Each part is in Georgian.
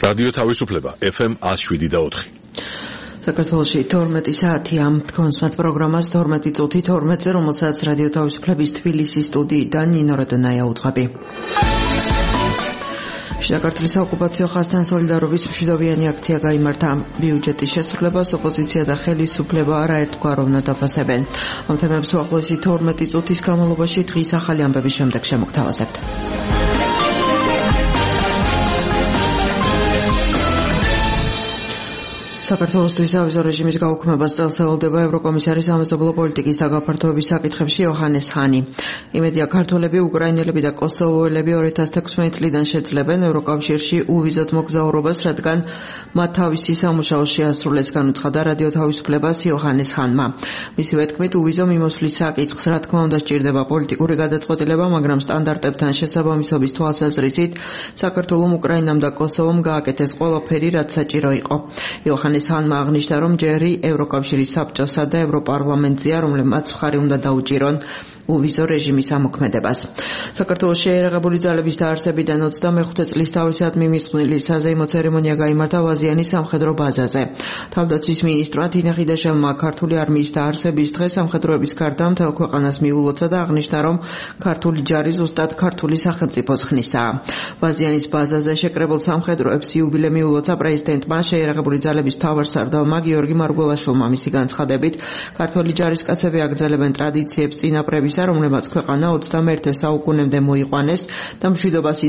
რადიო თავისუფლება FM 107.4. საქართველოში 12 საათი ამ თქონსმათ პროგრამას 12 წუთი 12-ზე, რომელსაც რადიო თავისუფლების თბილისის სტუდიიდან ნინო როდონაია უძღვები. საქართველოს ოკუპაციო ხაზთან სოლიდარობის მშვიდობიანი აქცია გაიმართა. ბიუჯეტის შესრულებას ოპოზიცია და ხელისუფლება არაერთგვაროვნად აფასებენ. ამ თემებს უახლოესი 12 წუთის განმავლობაში დღის ახალი ამბების შემდეგ შემოგთავაზებთ. საქართველოსთვის ავიზო რეჟიმის გაუქმებას წელს ელოდება ევროკომისარის სამეზობლო პოლიტიკის დაგაფართოების საკითხებში იოჰანეს ჰანი. იმედია ქართველები, უკრაინელები და კოსოვოელები 2016 წლიდან შეძლებენ ევროკავშირში უვიზოთ მოგზაურობას, რადგან მათ თავისი სამუშაო შეასრულეს, განუცხადა რადიო თავისუფლებას იოჰანეს ჰანმა. მისივე თქმით, უვიზო მიმოსვლის საკითხს რა თქმა უნდა სჭირდება პოლიტიკური გადაწყვეტილება, მაგრამ სტანდარტებთან შესაბამისობის თვალსაზრისით საქართველომ, უკრაინამ და კოსოვომ გააკეთეს ყველაფერი, რაც საჭირო იყო. იოჰანეს ჰანმა აღნიშნა, რომ ჯერი ევროკავშირის საბჭოსა და ევროპარლამენტზეა, რომლებმაც მხარი უნდა დაუჭირონ უვიზო რეჟიმის ამოქმედებას. საქართველოს შეიარაღებული ძალების დაარსებიდან 25 წლის თავისად მიმისწვნილი საზეიმო ცერემონია გაიმართა ვაზიანის სამხედრო ბაზაზე. თავდაცვის მინისტრმა თინა ხიდაშელმა ქართული არმიის დაარსების დღეს სამხედროების გარდა მთელ ქვეყანას მიულოცა და აღნიშნა, რომ ქართული ჯარი ზუსტად ქართული სახელმწიფოს ხნისაა. ვაზიანის ბაზაზე შეკრებილ სამხედროებს იუბილე მიულოცა პრეზიდენტმა, შეიარაღებული ძალების მთავარსარდალმა გიორგი მარგველაშვილმა. მისი განცხადებით, ქართული ჯარისკაცები აგრძელებენ ტრადიციებს წინაპრების, რომლებმაც ქვეყანა 21 საუკუნემდე მოიყვანეს და მშვიდობას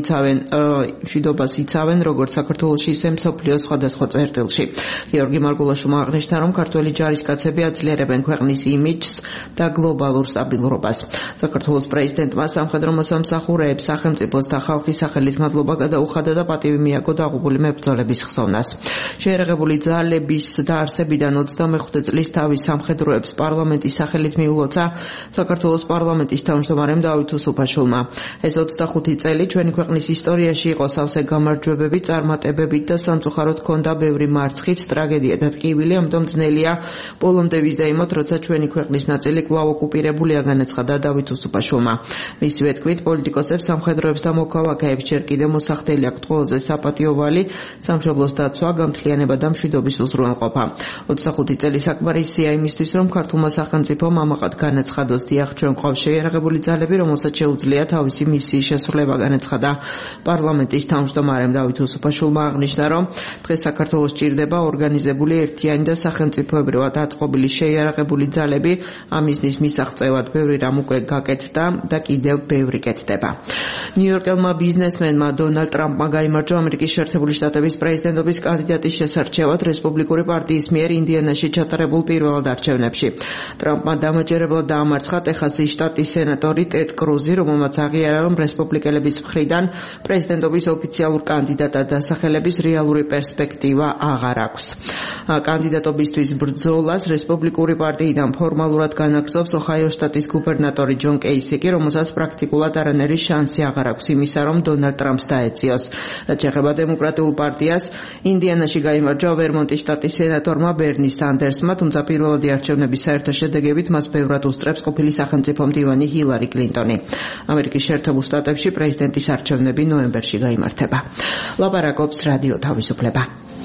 იცავენ როგორც საქართველოში, ისე მსოფლიოს სხვადასხვა წერტილში. გიორგი მარგველაშვილმა აღნიშნა, რომ ქართველი ჯარისკაცები აძლიერებენ ქვეყნის იმიჯს და გლობალურ სტაბილურობას. საქართველოს პრეზიდენტმა სამხედრო მოსამსახურეებს სახელმწიფოს და ხალხის სახელით მადლობა გადაუხადა და პატივი მიაგო დაღუპული მებრძოლების ხსოვნას. შეიარაღებული ძალების დაარსებიდან 25 წლის თავის სამხედროებს პარლამენტის სახელით მიულოცა საქართველოს პარლამენტის თავმჯდომარემ დავით უსუფაშვილმა. ეს 25 წელი ჩვენი ქვეყნის ისტორიაში იყო სავსე გამარჯვებები, წარმატებებით და სამწუხაროდ ჰქონდა ბევრი მარცხით, ტრაგედია და ტკივილი, ამიტომ ძნელია ბოლომდე ვიზეიმოთ, როცა ჩვენი ქვეყნის ნაწილი კვლავ ოკუპირებულია, განაცხადა დავით უსუფაშვილმა. მისივე თქმით, პოლიტიკოსებს, სამხედროებს და მოქალაქეებს ჯერ კიდევ მოსახდელი აქვთ ყველაზე საპატიო ვალი, სამშობლოს დაცვა, გამთლიანება და მშვიდობის უზრუნველყოფა. 25 წელი საკმარისია იმისთვის, რომ ქართულმა სახელმწიფომ ამაყად განაცხადოს, დიახ, ჩვენ გვყავს შეიარაღებული ძალები, რომელსაც შეუძლია თავისი მისიის შესრულება, განაცხადა პარლამენტის თავმჯდომარემ დავით უსუფაშვილმა. აღნიშნა, რომ დღეს საქართველოს სჭირდება ორგანიზებული, ერთიანი და სახელმწიფოებრივად აწყობილი შეიარაღებული ძალები. ამ მიზნის მისაღწევად ბევრი რამ უკვე გაკეთდა და კიდევ ბევრი კეთდება. ნიუ-იორკელმა ბიზნესმენმა დონალდ ტრამპმა გაიმარჯვა ამერიკის შეერთებული შტატების პრეზიდენტობის კანდიდატის შესარჩევად რესპუბლიკური პარტიის მიერ ინდიანაში ჩატარებულ პირველად არჩევნებში. ტრამპმა დამაჯერებლად დაამარცხა ტეხასის შტატის სენატორი ტედ კრუზი, რომელმაც აღიარა, რომ რესპუბლიკელების მხრიდან პრეზიდენტობის ოფიციალურ კანდიდატად დასახელების რეალური პერსპექტივა აღარ აქვს. კანდიდატობისთვის ბრძოლას რესპუბლიკური პარტიიდან ფორმალურად განაგრძობს ოჰაიოს შტატის გუბერნატორი ჯონ კეისიკი, რომელსაც პრაქტიკულად არანაირი შანსი აღარ აქვს იმისა, რომ დონალდ ტრამპს დაეციოს. რაც შეეხება დემოკრატიულ პარტიას, ინდიანაში გაიმარჯვა ვერმონტის შტატის სენატორმა ბერნი სანდერსმა, თუმცა პირველადი არჩევნების საერთო შედეგებით მას ბევრად უსწრებს ყოფილი სახელმწიფო მდივანი ჰილარი კლინტონი. ამერიკის შეერთებულ შტატებში პრეზიდენტის არჩევნები ნოემბერში გაიმართება. ლაპარაკობს რადიო თავისუფლება.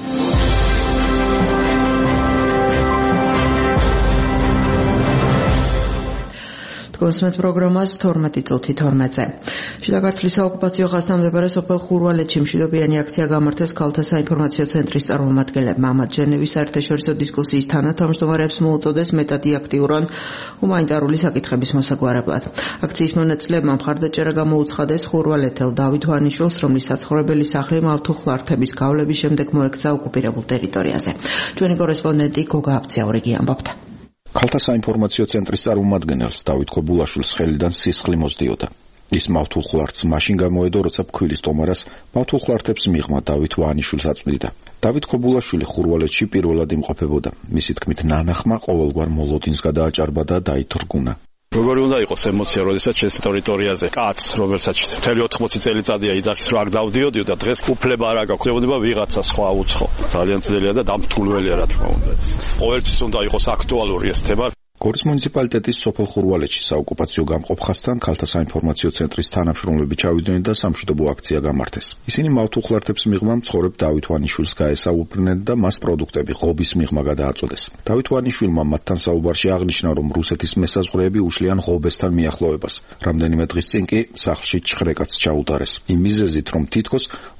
თქონსმეთ პროგრამას 12 წუთი 12-ზე. შიდა ქართლის საოკუპაციო ხაზთან მდებარე სოფელ ხურვალეთში მშვიდობიანი აქცია გამართეს ქალთა საინფორმაციო ცენტრის წარმომადგენლებმა. მათ ჟენევის საერთაშორისო დისკუსიის თანათავმჯდომარეებს მოუწოდეს მეტადი აქტიურონ ჰუმანიტარული საკითხების მოსაგვარებლად. აქციის მონაწილეებმა მხარდაჭერა გამოუცხადეს ხურვალეთელ დავით ვანიშვილს, რომლის საცხოვრებელი სახლი მავთუხლართების გავლების შემდეგ მოექცა ოკუპირებულ ტერიტორიაზე. ჩვენი კორესპონდენტი გოგა აბციაურიგი ამბობდა. ქალთა საინფორმაციო ცენტრის წარმომადგენელს დავით ქობულაშვილის ხელიდან სისხლი მოსდიოდა. ის მავთულხლართს მაშინ გამოედო, როცა ფქვილის ტომარას მავთულხლართებს მიღმა დავით ვანიშვილს აწვდიდა. დავით ქობულაშვილი ხურვალეთში პირველად იმყოფებოდა. მისი თქმით, ნანახმა ყოველგვარ მოლოდინს გადააჭარბა და დაითრგუნა. როგორი უნდა იყოს ემოცია, როდესაც ჩვენს ტერიტორიაზე კაცს, რომელსაც მთელი 80 წელიწადია იძახის, რომ აქ დავდიოდიო და დღეს უფლება არ აქვს, ხდებოდა ვიღაცა სხვა უცხო. ძალიან ძნელია და დამთულველია, რა თქმა უნდა. ყოველთვის უნდა იყოს აქტუალური ეს თემა. გორის მუნიციპალიტეტის სოფელ ხურვალეთში საოკუპაციო გამყოფხასთან ქალთა საინფორმაციო ცენტრის თანამშრომლები ჩავიდნენ და სამშვიდობო აქცია გამართეს. ისინი მავთუხლართებს მიღმა მცხოვრებ დავით ვანიშვილს გაესაუბრნენ და მას პროდუქტები ღობის მიღმა გადააწოდეს. დავით ვანიშვილმა მათთან საუბარში აღნიშნა, რომ რუსეთის მესაზღვრეები უშლიან ღობესთან მიახლოებას. რამდენიმე დღის წინ კი სახლში ჩხრეკაც ჩაუტარეს. იმ მიზეზით, რომ თითქოს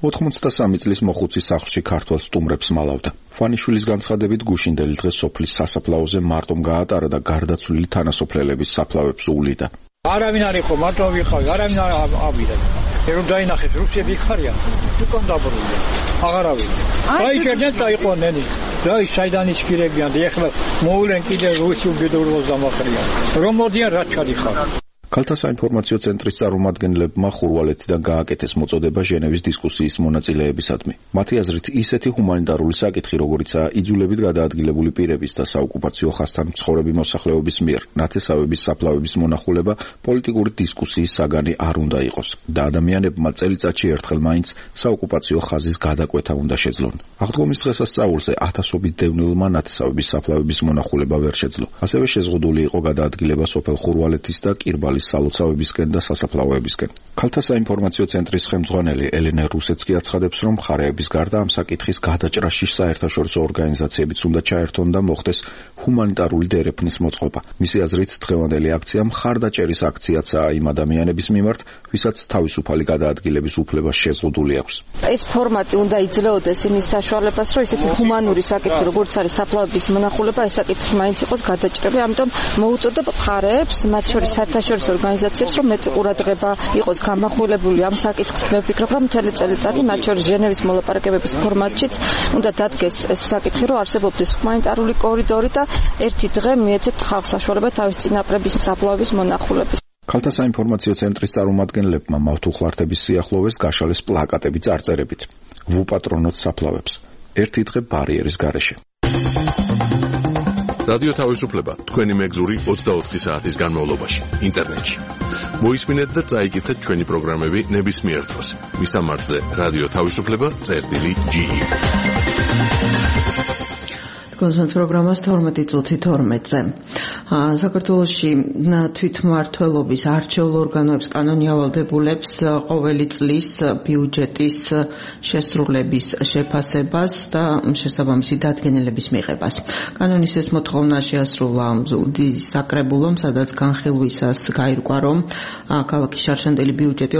83 წლის მოხუცის სახლში ქართველ სტუმრებს მალავდა. ვანიშვილის განცხადებით გუშინდელი დღეს სოფლის სასაფლაოზე მარტომ გაატარა და გარდაცვლილი თანასოფლელების საფლავებს უვლიდა. არავინ არ იყო, მარტო ვიყავი, არავინ არ ავიდა. რომ დაინახეს რუსები იქარიან, უკან დაბრუნდნენ. აღარავინ. აიქერდნენ და იყვნენ. და საიდან ისფირებიან და ეხლა მოულენ კიდე რუსი უბედურობას დამახრიან. რომ მოდიან რაც ჩადიხარ. ქალთა საინფორმაციო ცენტრის წარმომადგენლებმა ხურვალეთიდან გააკეთეს მოწოდება ჟენევის დისკუსიის მონაწილეებისადმი. მათი აზრით, ისეთი ჰუმანიტარული საკითხი, როგორიცაა იძულებით გადაადგილებული პირების და საოკუპაციო ხასთან მცხოვრები მოსახლეობის მიერ ნათესავების საფლავების მონახულება პოლიტიკური დისკუსიის საგანი არ უნდა იყოს და ადამიანებმა წელიწადში ერთხელ მაინც საოკუპაციო ხაზის გადაკვეთა უნდა შეძლონ. აღდგომის დღესასწაულზე ათასობით დევნილმა ნათესავების საფლავების მონახულება ვერ შეძლო. ასევე შეზღუდული იყო გადაადგილება სოფელ ხურვალეთის და კირბალის სალოცავებისკენ და სასაფლაოებისკენ. ქალთა საინფორმაციო ცენტრის ხელმძღვანელი ელენე რუსეცკი აცხადებს, რომ მხარეების გარდა ამ საკითხის გადაჭრაში საერთაშორისო ორგანიზაციებიც უნდა ჩაერთონ და მოხდეს ჰუმანიტარული დერეფნის მოწყობა. მისი აზრით, დღევანდელი აქცია მხარდაჭერის აქციაცაა იმ ადამიანების მიმართ, ვისაც თავისუფალი გადაადგილების უფლება შეზღუდული აქვს. ეს ფორმატი უნდა იძლეოდეს იმის საშუალებას, რომ ესეთი ჰუმანური საკითხი, როგორც არის საფლავების მონახულება, ეს საკითხი მაინც იყოს გადაჭრები, ამიტომ მოუწოდებ მხარეებს, მათ შორის საერთაშორისო ორგანიზაციებს, რომ მეტი ყურადღება იყოს გამახვილებული ამ საკითხს. მე ვფიქრობ, რომ მთელი წელიწადი, მათ შორის ჟენევის მოლაპარაკებების ფორმატშიც უნდა დადგეს ეს საკითხი, რომ არსებობდეს ჰუმანიტარული კორიდორი და ერთი დღე მიეცეთ ხალხს საშუალება თავის წინაპრების საფლავების მონახულების. ქალთა საინფორმაციო ცენტრის წარმომადგენლებმა მავთუხლართების სიახლოვეს გაშალეს პლაკატები წარწერებით. ვუპატრონოთ საფლავებს. ერთი დღე ბარიერის გარეშე. რადიო თავისუფლება თქვენი მეგზური 24 საათის განმავლობაში ინტერნეტში. მოისმინეთ და წაიკითხეთ ჩვენი პროგრამები ნებისმიერ დროს. მისამართზე რადიო თავისუფლება.ge. კონსულტ პროგრამას 12:12-ზე. საქართველოში თვითმმართველობის არჩეულ ორგანოებს კანონი ავალდებულებს ყოველი წლის ბიუჯეტის შესრულების შეფასებას და შესაბამისი დადგენილების მიღებას. კანონის ეს მოთხოვნა შეასრულა საკრებულომ, სადაც განხილვისას გაირკვა, რომ ქალაქის შარშანდელი ბიუჯეტი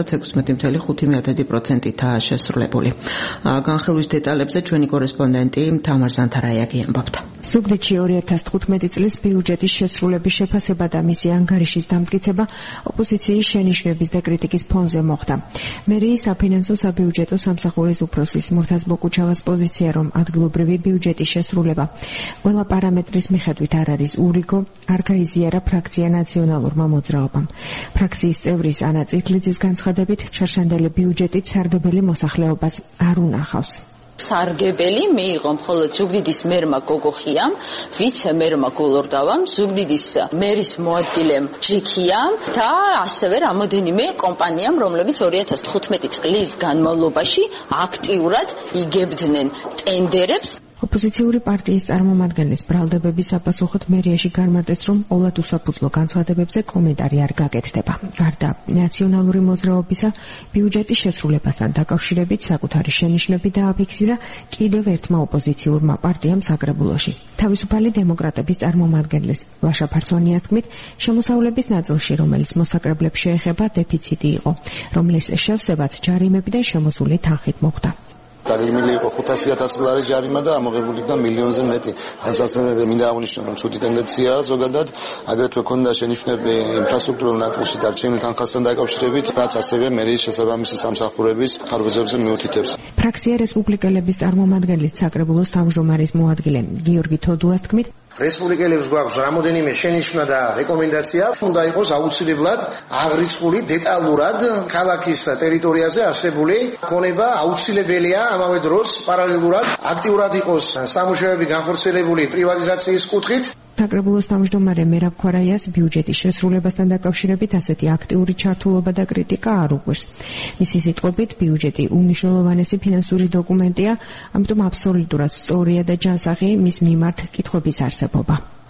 96.5%-აა შესრულებული. განხილვის დეტალებზე ჩვენი კორესპონდენტი თამარ ზანთარაიაკი ამბობდა. ზუგდიდში 2015 წლის ბიუჯეტის შესრულების შეფასება და მისი ანგარიშის დამტკიცება ოპოზიციის შენიშვნების და კრიტიკის ფონზე მოხდა. მერიის საფინანსო საბიუჯეტო სამსახურის უფროსის მურთაზ ბოკუჩავას პოზიცია, რომ ადგილობრივი ბიუჯეტის შესრულება ყველა პარამეტრის მიხედვით არ არის ურიგო, არ გაიზიარა ფრაქცია ნაციონალურმა მოძრაობამ. ფრაქციის წევრის ანა წითლიძის განცხადებით, შარშანდელი ბიუჯეტით სარდობელი მოსახლეობას არ უნახავს. სარგებელი მიიღო მხოლოდ ზუგდიდის მერმა გოგოხიამ, ვიცე-მერმა გულორდავამ, ზუგდიდის მერის მოადგილემ ჯიქიამ და ასევე რამოდენიმე კომპანიამ, რომლებიც 2015 წლის განმავლობაში აქტიურად იგებდნენ ტენდერებს. ოპოზიციური პარტიის წარმომადგენლის ბრალდებების საპასუხოდ მერიაში განმარტეს, რომ ყოველთ უსაფუძვლო განცხადებებზე კომენტარი არ გაკეთდება. გარდა ნაციონალური მოძრაობისა, ბიუჯეტის შესრულებასთან დაკავშირებით საკუთარი შენიშვნები დააფიქსირა კიდევ ერთმა ოპოზიციურმა პარტიამ საკრებულოში. თავისუფალი დემოკრატების წარმომადგენლის ლაშა ფარცვანია თქმით, შემოსავლების ნაწილში, რომელიც მოსაკრებლებს შეეხება, დეფიციტი იყო, რომლის შევსებაც ჯარიმებიდან შემოსული თანხით მოხდა. დაგეგმილი იყო 500,000 ლარის ჯარიმა და ამოღებული იქნა მილიონზე მეტი. განსაცდელები მინდა აღნიშნო, რომ ცუდი ტენდენციაა ზოგადად, აგრეთვე ქონდა შენიშვნები ინფრასტრუქტურულ ნაწილში დარჩენილ თანხასთან დაკავშირებით, რაც ასევე მერიის შესაბამისი სამსახურების ხარვეზებზე მიუთითებს. ფრაქცია რესპუბლიკელების წარმომადგენლის საკრებულოს თავმჯდომარის მოადგილე გიორგი თოდუას თქმით, რესპუბლიკელებს გვაქვს რამოდენიმე შენიშვნა და რეკომენდაცია, უნდა იყოს აუცილებლად აღრიცხული დეტალურად ქალაქის ტერიტორიაზე არსებული ქონება აუცილებელია, ამავე დროს პარალელურად აქტიურად იყოს სამუშაოები განხორციელებული პრივატიზაციის კუთხით. საკრებულოს თავმჯდომარე მერაბ ქვარაიას ბიუჯეტის შესრულებასთან დაკავშირებით ასეთი აქტიური ჩართულობა და კრიტიკა არ უყვირს. მისი სიტყვებით, ბიუჯეტი უმნიშვნელოვანესი ფინანსური დოკუმენტია, ამიტომ აბსოლუტურად სწორია და ჯანსაღი მის მიმართ კითხვების არსებობა.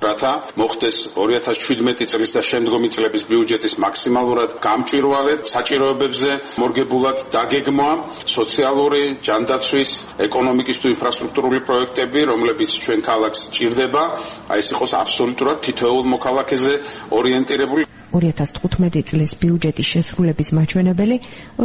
რათა მოხდეს 2017 წლის და შემდგომი წლების ბიუჯეტის მაქსიმალურად გამჭვირვალედ საჭიროებებზე მორგებულად დაგეგმვა სოციალური, ჯანდაცვის, ეკონომიკის თუ ინფრასტრუქტურული პროექტები, რომლებიც ჩვენ ქალაქს ჭირდება, ეს იყოს აბსოლუტურად თითოეულ მოქალაქეზე ორიენტირებული. 2015 წლის ბიუჯეტის შესრულების მაჩვენებელი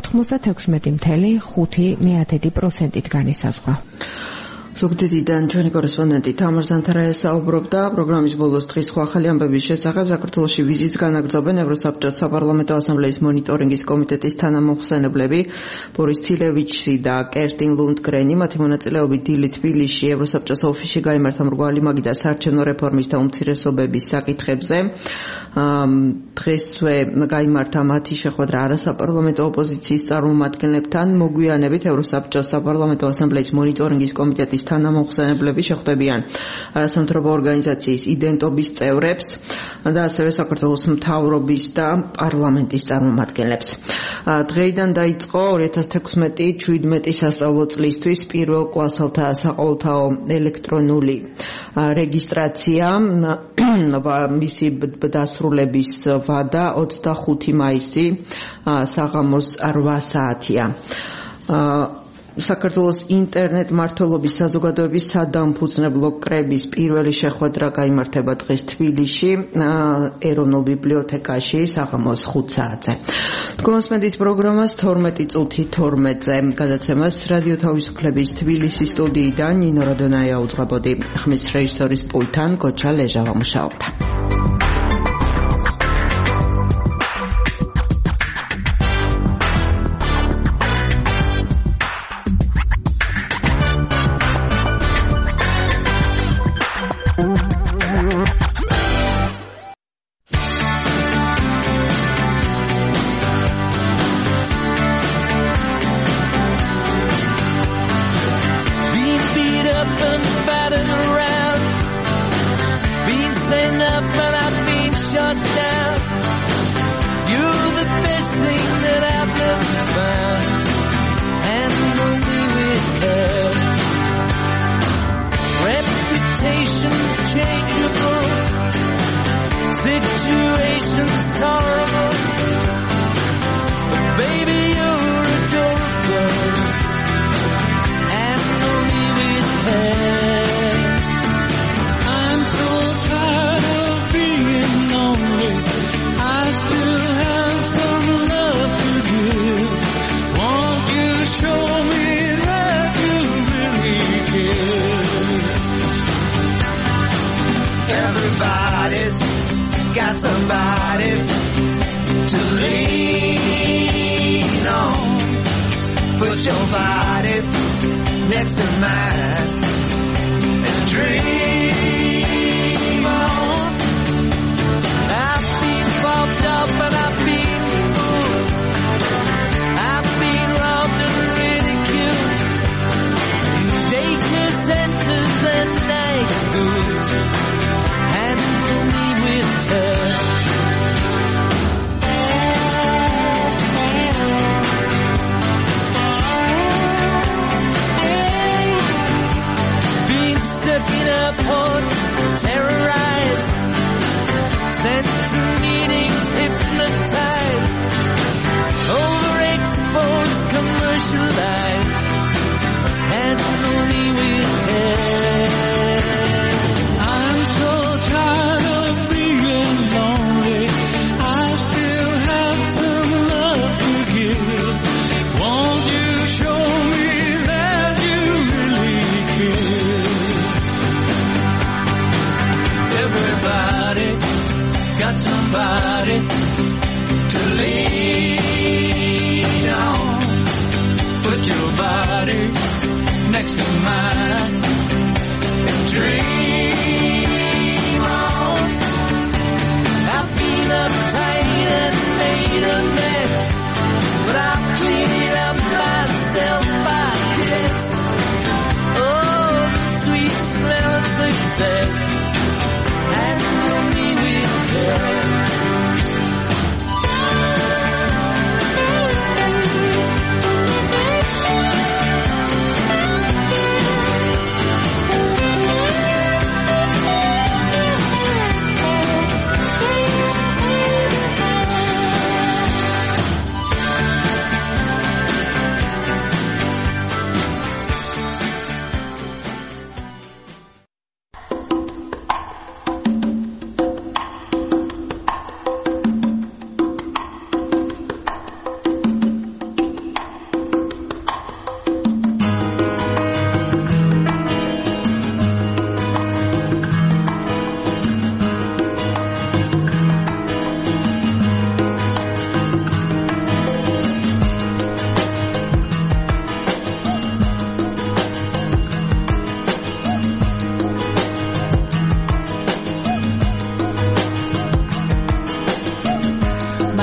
96.5%-ით განისაზღვრა. ზუგდიდიდან ჩვენი კორესპონდენტი თამარ ზანთარაია საუბრობდა პროგრამის ბოლოს დღის სხვა ახალი ამბების შესახებ. საქართველოში ვიზიტს განაგრძობენ ევროსაბჭოს საპარლამენტო ასამბლეის მონიტორინგის კომიტეტის თანამოხსენებლები ბორის ცილევიჩი და კერსტინ ლუნდგრენი. მათი მონაწილეობით დილით თბილისში ევროსაბჭოს ოფისში გაიმართა მრგვალი მაგიდა საარჩევნო რეფორმის და უმცირესობების საკითხებზე. დღესვე გაიმართა მათი შეხვედრა არასაპარლამენტო ოპოზიციის წარმომადგენლებთან. მოგვიანებით ევროსაბჭოს საპარლამენტო ასამბლეის მონიტორინგის კომიტეტის თანამოხსენებლები შეხვდებიან არასამთავრობო ორგანიზაციის იდენტობის წევრებს და ასევე საქართველოს მთავრობის და პარლამენტის წარმომადგენლებს. დღეიდან დაიწყო 2016-17 სასწავლო წლისთვის პირველ კლასელთა საყოველთაო ელექტრონული რეგისტრაცია. მისი დასრულების ვადა 25 მაისი საღამოს 8 საათია. საქართველოს ინტერნეტ მმართველობის საზოგადოების სადამფუძნებლო კრების პირველი შეხვედრა გაიმართება დღეს თბილისში ეროვნულ ბიბლიოთეკაში საღამოს 5 საათზე. თქვენსმენდით პროგრამას 12:12-ზე გადაცემას რადიო თავისუფლების თბილისის სტუდიიდან ნინო რადონაია უძღვებოდი. ხმის რეჟისორის პულტთან გოჩა ლეჟავა მუშაობდა.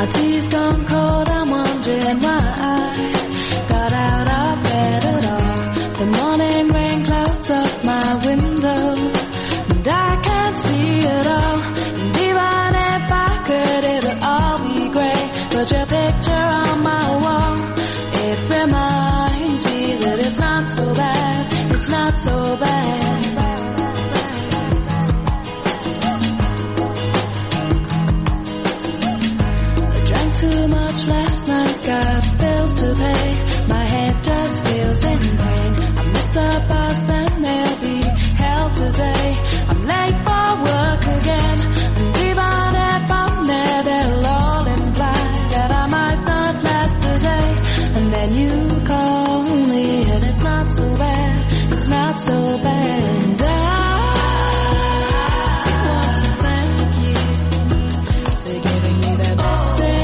tea's gone cold, I'm wondering why I got out of bed at all. The morning rain clouds up my window, and I can't see it all. And even if I could, it'll all be great. Put your picture on my wall. It reminds me that it's not so bad. It's not so bad. Too much last night, got bills to pay. My head just feels in pain. I missed the bus and there'll be hell today. I'm late for work again, and even if I'm there, they'll all imply that I might not last the day. And then you call me, and it's not so bad. It's not so bad. And I want to thank you for giving me the best day.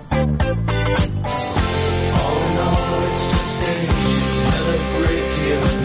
Here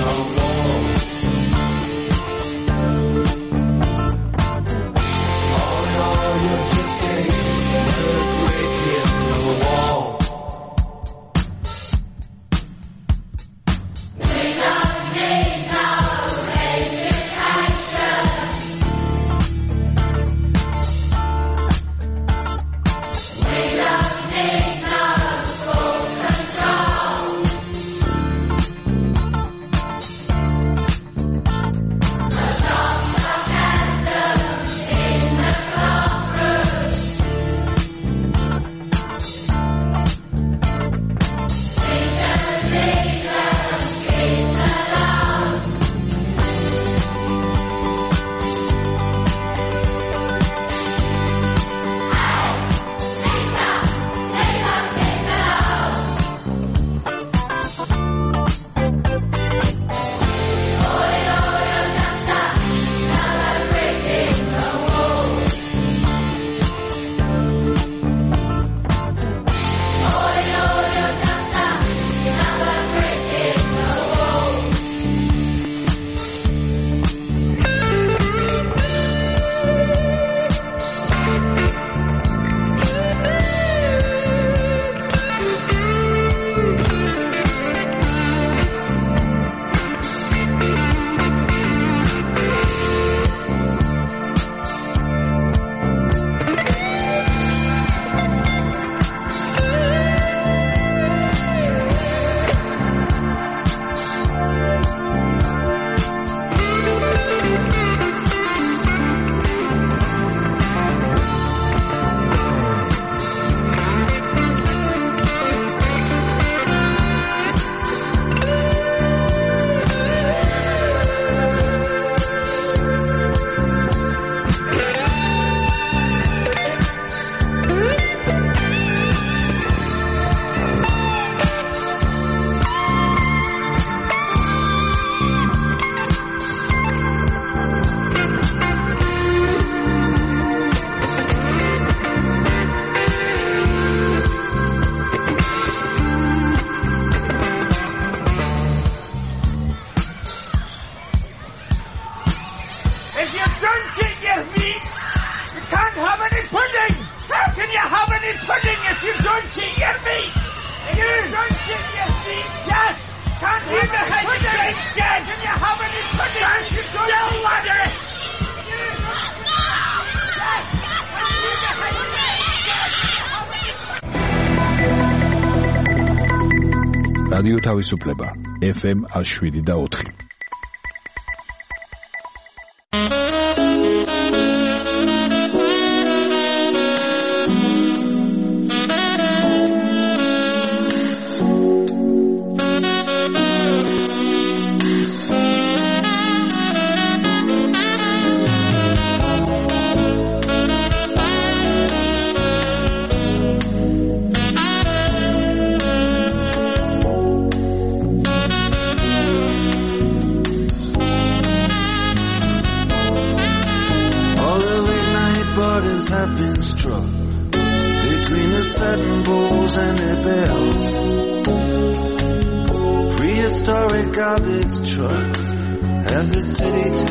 Yes! Can't you behave again? Can you have any goodness? You still want it! რადიო თავისუფლება FM 107.4 Have been struck between the satin bowls and their bells. Prehistoric garbage trucks have the city to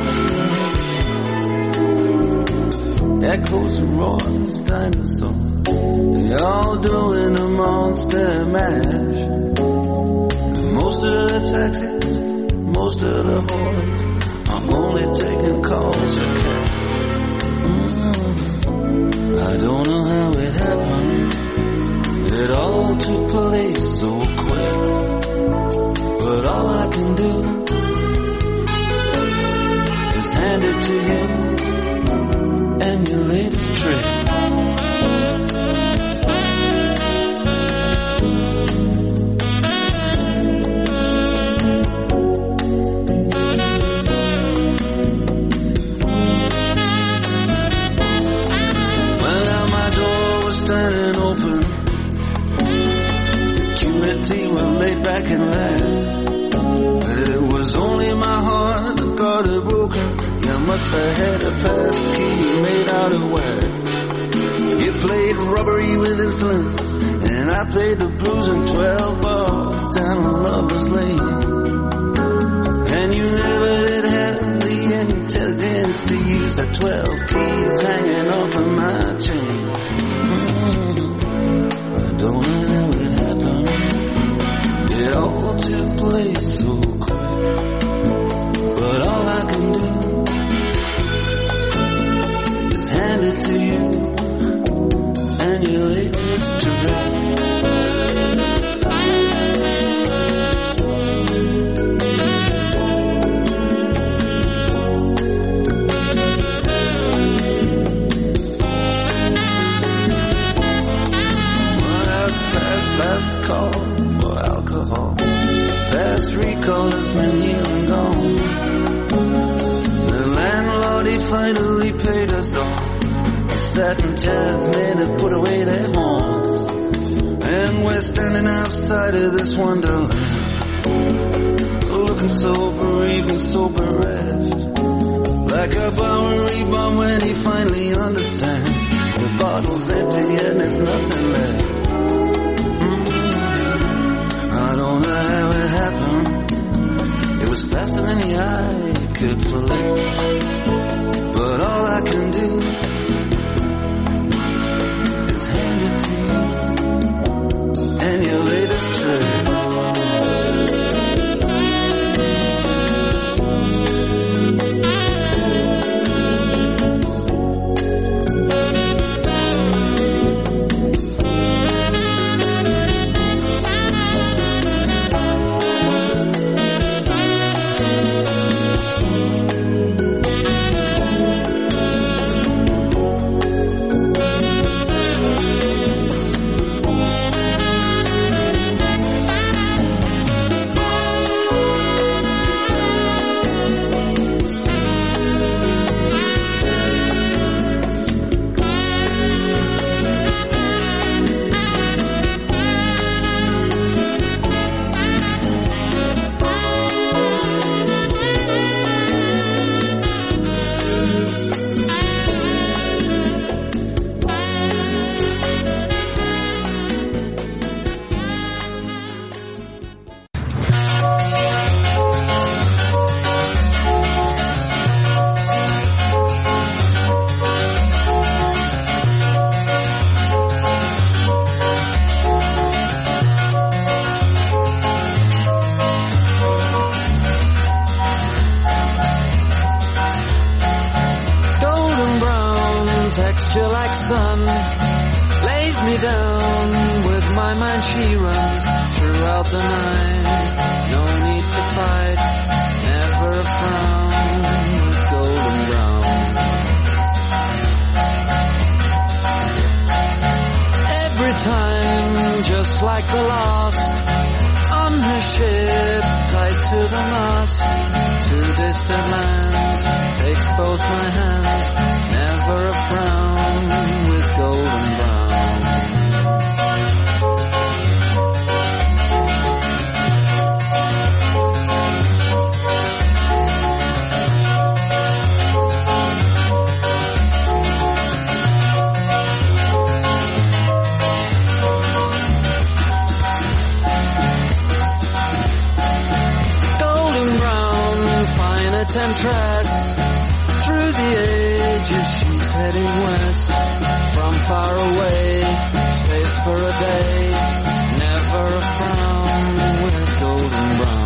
themselves. Echoes and roars, dinosaurs, they all doing a monster mash. And most of the taxis, most of the horns are only taking calls for cash. I don't know how it happened. It all took place so quick. But all I can do is hand it to you and your latest trick. Back and laugh. It was only my heart that got it broken. You must have had a fast key made out of wax. You played robbery with insolence, and I played the blues in 12 bars down on Lover's Lane. And you never did have the intelligence to use the 12 keys hanging off of my chain. I don't know how it happened. It all took place so quick, but all I can do is hand it to you and your latest trick. Well, it's past last call for alcohol. Fast recall has been here and gone. The landlord, he finally paid us all. The satin chairs men have put away their horns, and we're standing outside of this wonderland, looking so bereaved and so bereft, like a Bowery bum when he finally understands the bottle's empty and there's nothing left. I don't know how it happened. It was faster than the eye could flick. But all I can do is hand it to you and your latest trick. texture like sun lays me down. With my mind she runs throughout the night. No need to fight, never a frown, with golden brown. Every time, just like the last, on her ship, tied to the mast, to distant lands, takes both my hands, never a frown, with golden brown. Temptress, through the ages she's heading west. From far away, stays for a day, never a frown, with golden brown.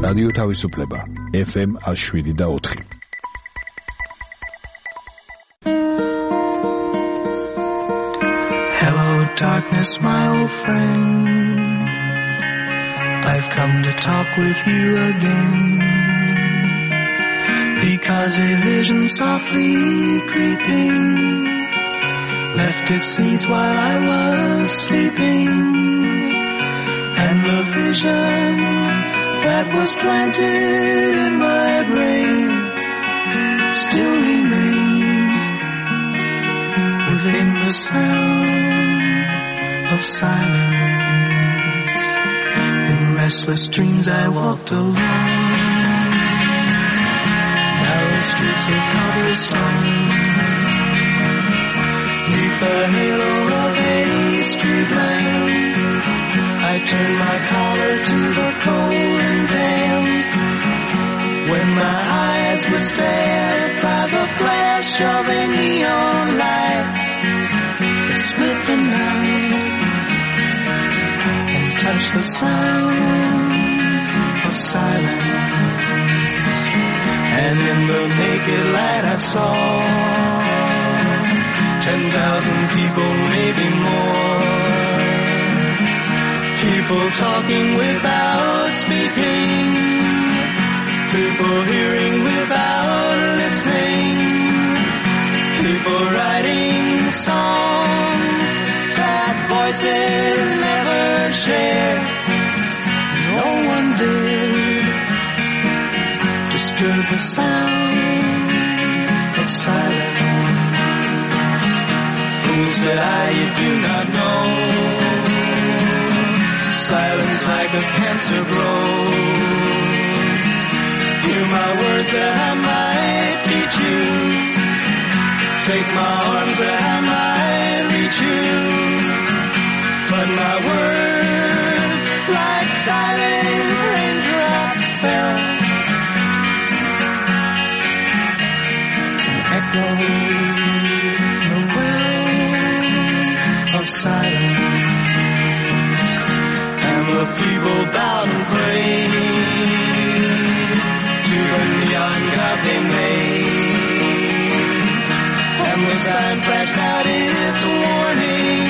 რადიო თავისუფლება FM 107.4. Hello darkness my old friend, I've come to talk with you again, because a vision softly creeping left its seeds while I was sleeping, and the vision that was planted in my brain still remains within the sound of silence. In restless dreams I walked along narrow streets of cobblestone, neath the halo of a street lamp I turned my collar to the cold and damp. When my eyes were stared by the flash of a neon light, it split the night and touched the sound of silence. And in the naked light I saw 10,000 people, maybe more. People talking without speaking, people hearing without listening, people writing songs that voices never shared. No one did disturb the sound of silence. Who said you do not know? Silence like a cancer grows. Hear my words that I might teach you. Take my arms that I might reach you. But my words like silent raindrops fell and echoed the wells of silence. The people bowed and prayed to the neon god they made, and the sign flashed out its warning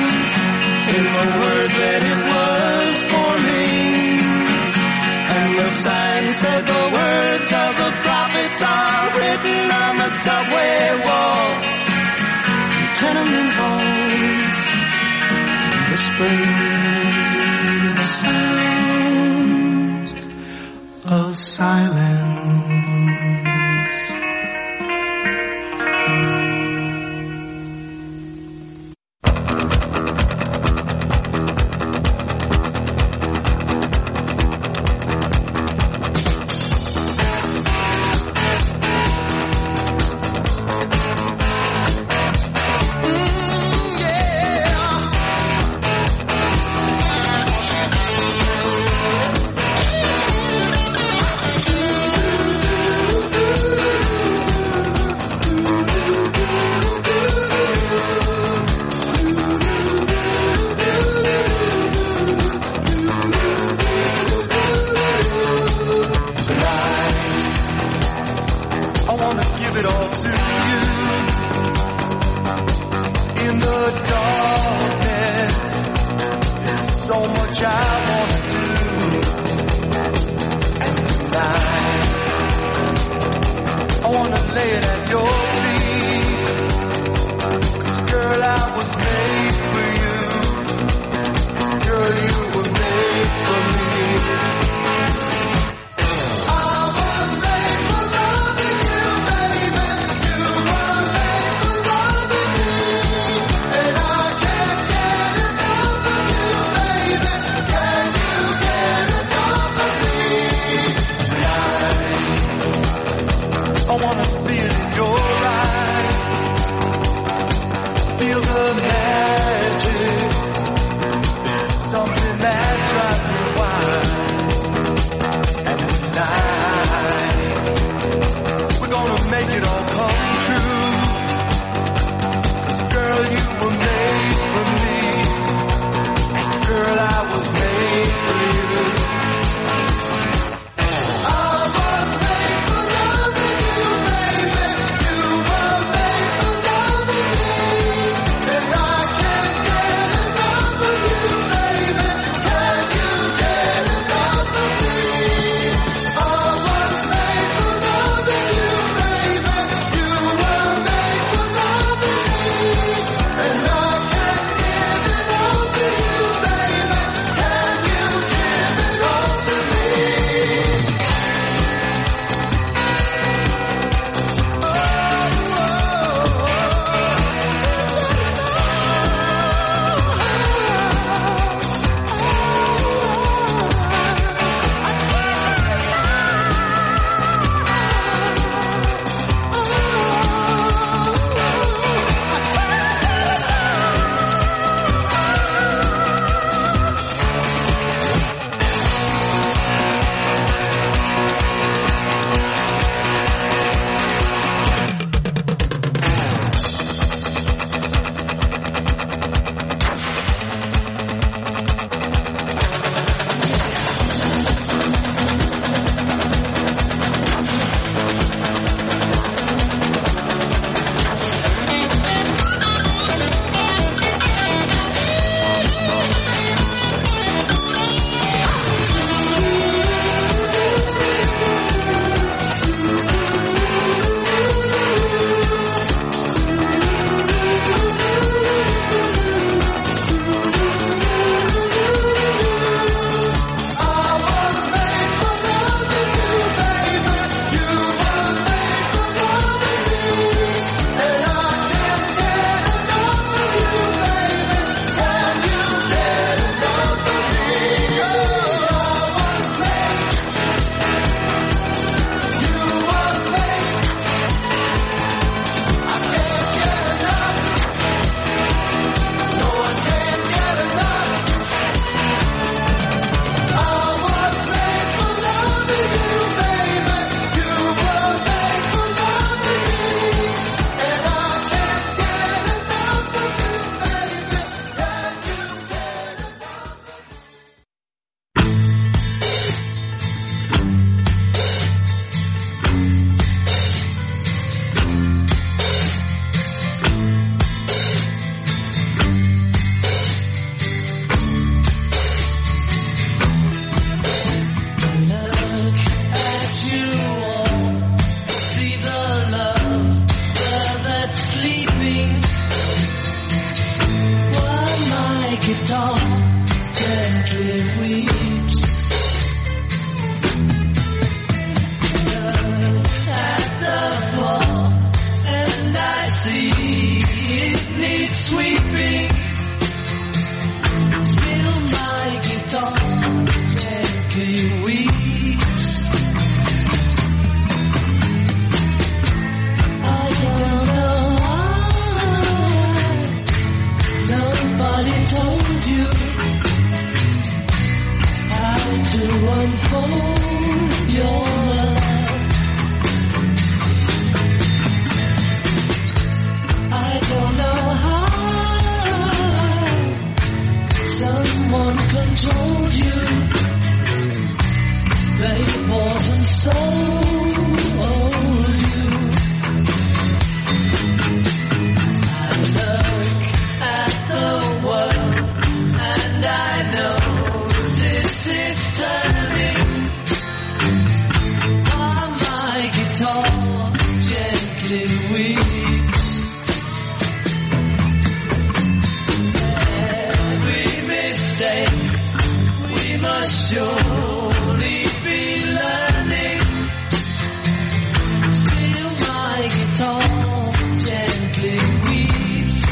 in the words that it was forming. And the sign said the words of the prophets are written on the subway walls, tenement halls, whispering the sounds of silence. I wanna feel it. weeps. Look at the floor and I see it needs sweeping. Still my guitar gently weeps. I don't know why nobody told you how to unfold your love. I don't know how someone controlled you. They bought and sold you. I look at the world and I notice it's turning. While my guitar gently weeps. Every mistake we must surely be learning. Still my guitar gently weeps.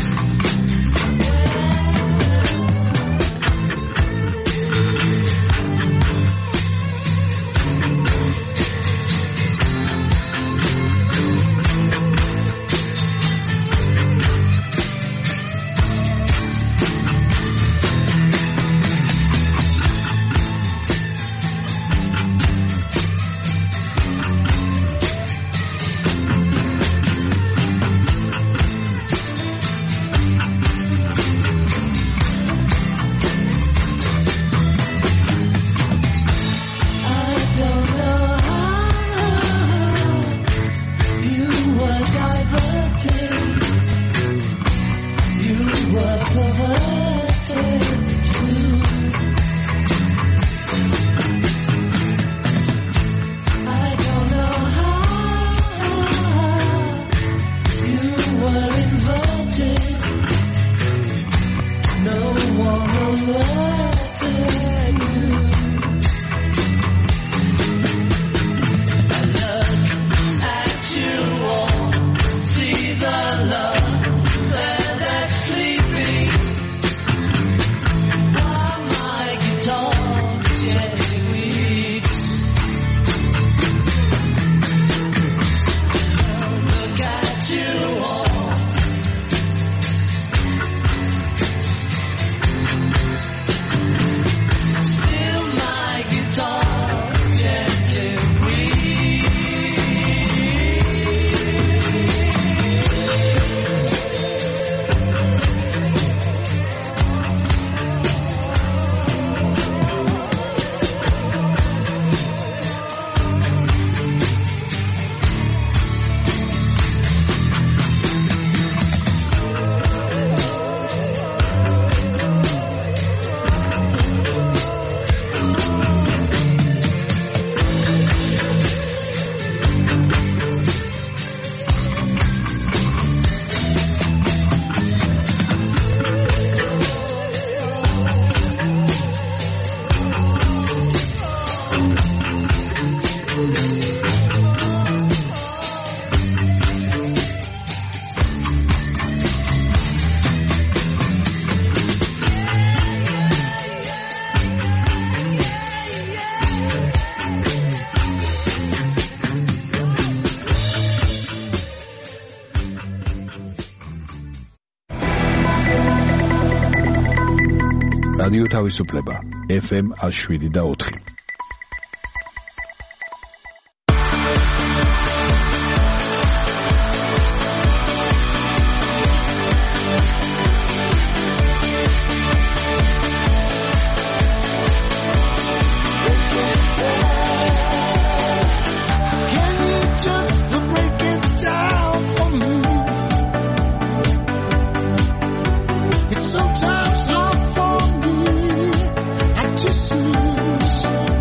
I don't know how you were diverted. You were perverted too. I don't know how you were inverted. No one alerted you. I look at you all, see the love there that's sleeping. While my guitar gently weeps. Look at you all. Still my guitar gently weeps. რადიო თავისუფლება FM 107.4. Sometimes hard for me, I just lose.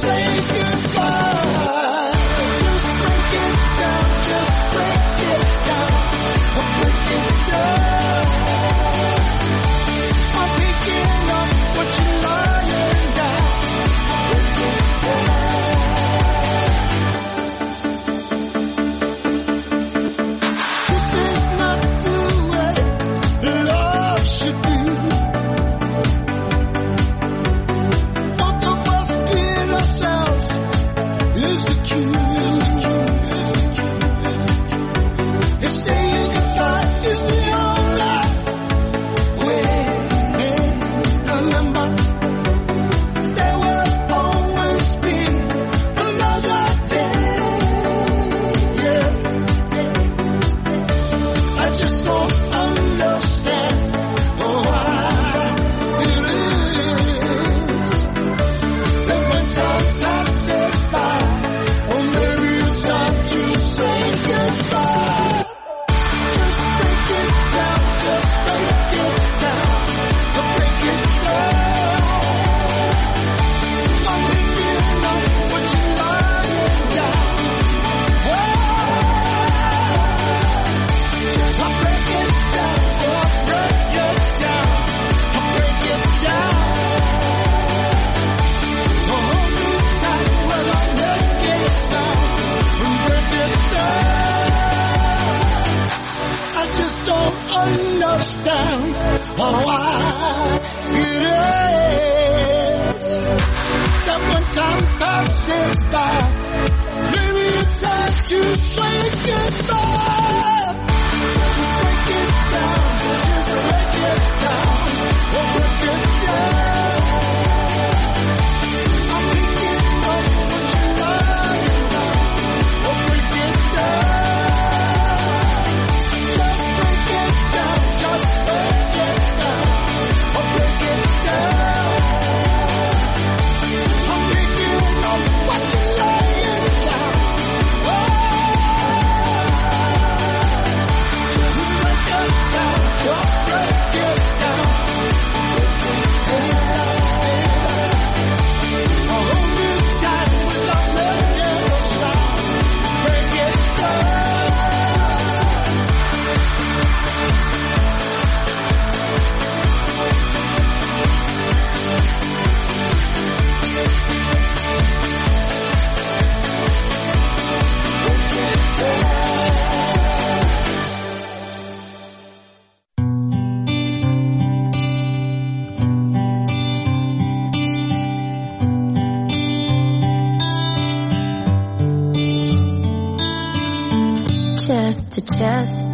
chest,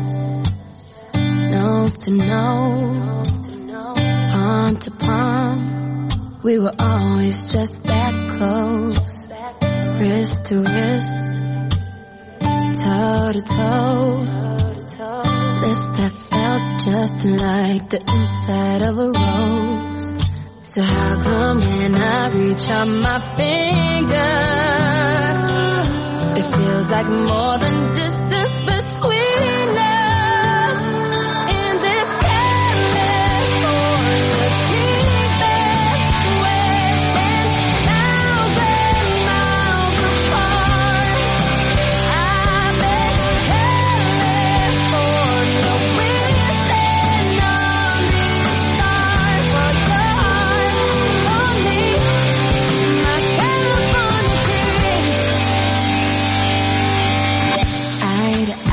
nose to nose, palm to palm. We were always just that close, wrist to wrist, toe to toe, lips that felt just like the inside of a rose. So how come when I reach out my finger, it feels like more than distance between us in this California season, waiting thousand miles apart. I'm in California, wishing on these stars for your heart, for me, my California dream. Eye to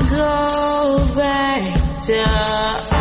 go back to